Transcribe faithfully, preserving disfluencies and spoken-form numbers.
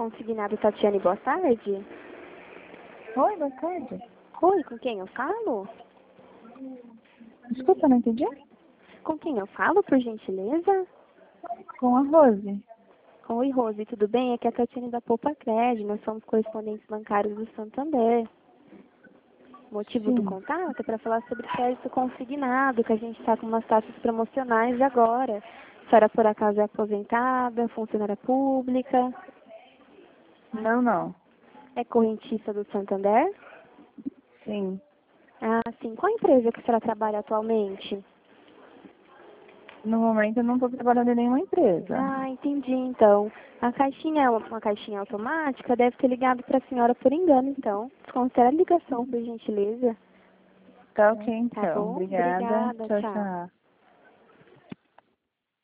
Consignado Tatiane, boa tarde. Oi, boa tarde. Oi, com quem eu falo? Desculpa, não entendi. Com quem eu falo, por gentileza? Com a Rose. Oi, Rose, tudo bem? Aqui é a Tatiane da Poupa Cred, nós somos correspondentes bancários do Santander. O motivo do Sim. contato é para falar sobre crédito consignado, que a gente está com umas taxas promocionais agora. A senhora, por acaso, é aposentada, funcionária pública? Não, não. É correntista do Santander? Sim. Ah, sim. Qual empresa que a senhora trabalha atualmente? No momento eu não estou trabalhando em nenhuma empresa. Ah, entendi, então. A caixinha, uma caixinha automática, deve ter ligado para a senhora por engano, então. Desconsidera a ligação, por gentileza. Tá ok, Tá então. bom? Obrigada. Obrigada, Tchau, tchau. tchau.